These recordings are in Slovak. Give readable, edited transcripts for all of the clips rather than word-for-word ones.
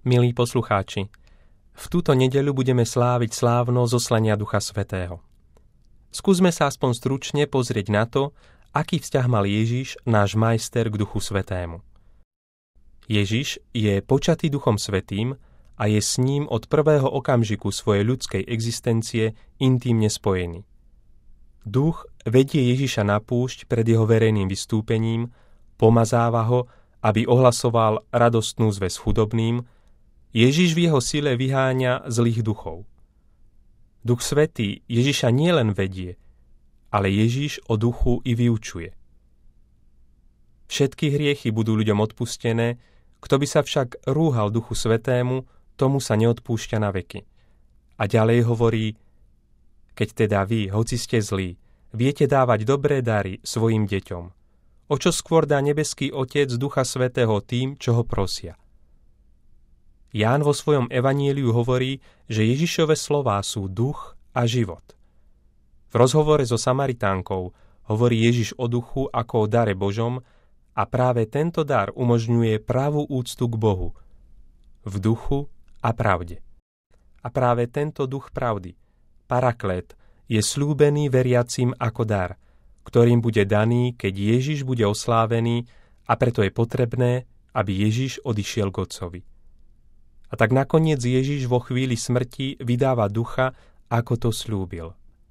Milí poslucháči, v túto nedeľu budeme sláviť slávno zoslania Ducha Svätého. Skúsme sa aspoň stručne pozrieť na to, aký vzťah mal Ježiš, náš majster, k Duchu Svätému. Ježiš je počatý Duchom Svätým a je s ním od prvého okamžiku svojej ľudskej existencie intímne spojený. Duch vedie Ježiša na púšť pred jeho verejným vystúpením, pomazáva ho, aby ohlasoval radostnú zvesť chudobným. Ježiš v jeho sile vyháňa zlých duchov. Duch Svätý Ježiša nielen vedie, ale Ježiš o duchu i vyučuje. Všetky hriechy budú ľuďom odpustené, kto by sa však rúhal Duchu Svätému, tomu sa neodpúšťa na veky. A ďalej hovorí: keď teda vy, hoci ste zlí, viete dávať dobré dary svojim deťom, o čo skôr dá nebeský Otec Ducha Svätého tým, čo ho prosia. Ján vo svojom evaníliu hovorí, že Ježišove slová sú duch a život. V rozhovore so Samaritánkou hovorí Ježiš o duchu ako o dare Božom a práve tento dar umožňuje pravú úctu k Bohu v duchu a pravde. A práve tento duch pravdy, Paraklét, je sľúbený veriacim ako dar, ktorým bude daný, keď Ježiš bude oslávený, a preto je potrebné, aby Ježiš odišiel k Otcovi. A tak nakoniec Ježiš vo chvíli smrti vydáva ducha, ako to sľúbil.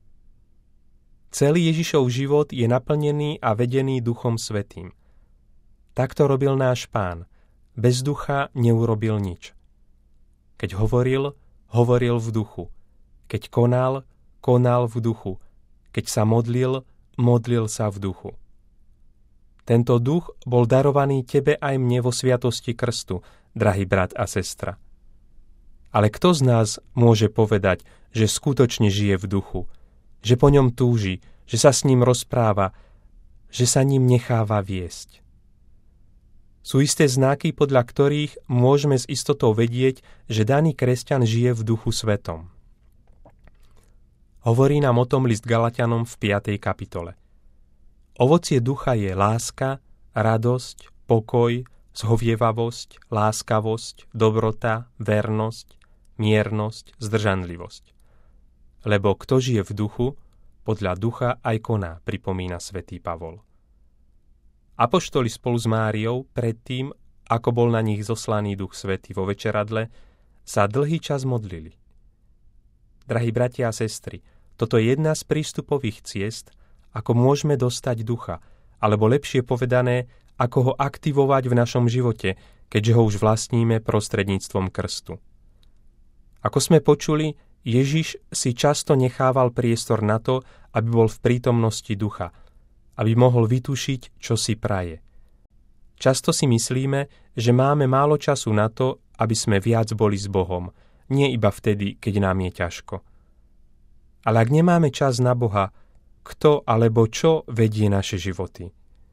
Celý Ježišov život je naplnený a vedený Duchom Svätým. Takto robil náš Pán. Bez ducha neurobil nič. Keď hovoril, hovoril v duchu. Keď konal, konal v duchu. Keď sa modlil, modlil sa v duchu. Tento duch bol darovaný tebe aj mne vo sviatosti krstu, drahý brat a sestra. Ale kto z nás môže povedať, že skutočne žije v duchu, že po ňom túži, že sa s ním rozpráva, že sa ním necháva viesť? Sú isté znaky, podľa ktorých môžeme s istotou vedieť, že daný kresťan žije v Duchu Svätom. Hovorí nám o tom list Galatianom v 5. kapitole. Ovocie ducha je láska, radosť, pokoj, zhovievavosť, láskavosť, dobrota, vernosť, miernosť, zdržanlivosť. Lebo kto žije v duchu, podľa ducha aj koná, pripomína svätý Pavol. Apoštoli spolu s Máriou, predtým, ako bol na nich zoslaný Duch Svätý vo večeradle, sa dlhý čas modlili. Drahí bratia a sestry, toto je jedna z prístupových ciest, ako môžeme dostať ducha, alebo lepšie povedané, ako ho aktivovať v našom živote, keďže ho už vlastníme prostredníctvom krstu. Ako sme počuli, Ježiš si často nechával priestor na to, aby bol v prítomnosti ducha, aby mohol vytušiť, čo si praje. Často si myslíme, že máme málo času na to, aby sme viac boli s Bohom, nie iba vtedy, keď nám je ťažko. Ale ak nemáme čas na Boha, kto alebo čo vedie naše životy?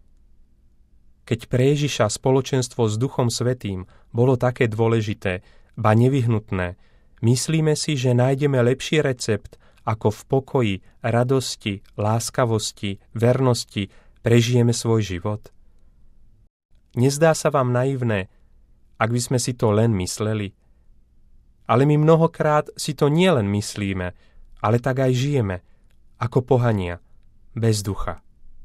Keď pre Ježiša spoločenstvo s Duchom Svätým bolo také dôležité, ba nevyhnutné, myslíme si, že nájdeme lepší recept, ako v pokoji, radosti, láskavosti, vernosti prežijeme svoj život? Nezdá sa vám naivné, ak by sme si to len mysleli? Ale my mnohokrát si to nielen myslíme, ale tak aj žijeme, ako pohania, bez ducha.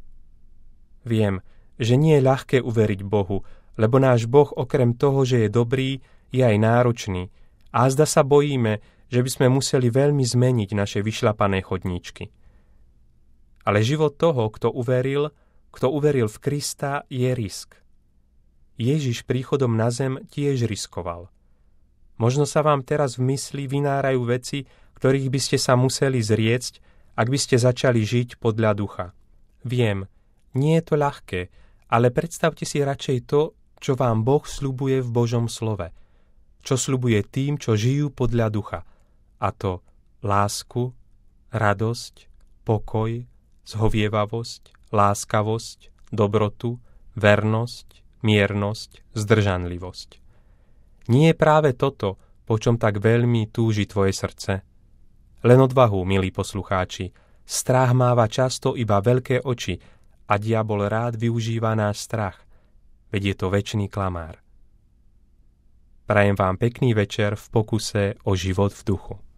Viem, že nie je ľahké uveriť Bohu, lebo náš Boh okrem toho, že je dobrý, je aj náročný, a azda sa bojíme, že by sme museli veľmi zmeniť naše vyšľapané chodníčky. Ale život toho, kto uveril v Krista, je risk. Ježiš príchodom na zem tiež riskoval. Možno sa vám teraz v mysli vynárajú veci, ktorých by ste sa museli zriecť, ak by ste začali žiť podľa ducha. Viem, nie je to ľahké, ale predstavte si radšej to, čo vám Boh sľubuje v Božom slove. Čo sľubuje tým, čo žijú podľa ducha. A to lásku, radosť, pokoj, zhovievavosť, láskavosť, dobrotu, vernosť, miernosť, zdržanlivosť. Nie je práve toto, po čom tak veľmi túži tvoje srdce? Len odvahu, milí poslucháči, strach máva často iba veľké oči a diabol rád využíva náš strach, veď je to večný klamár. Prajem vám pekný večer v pokuse o život v duchu.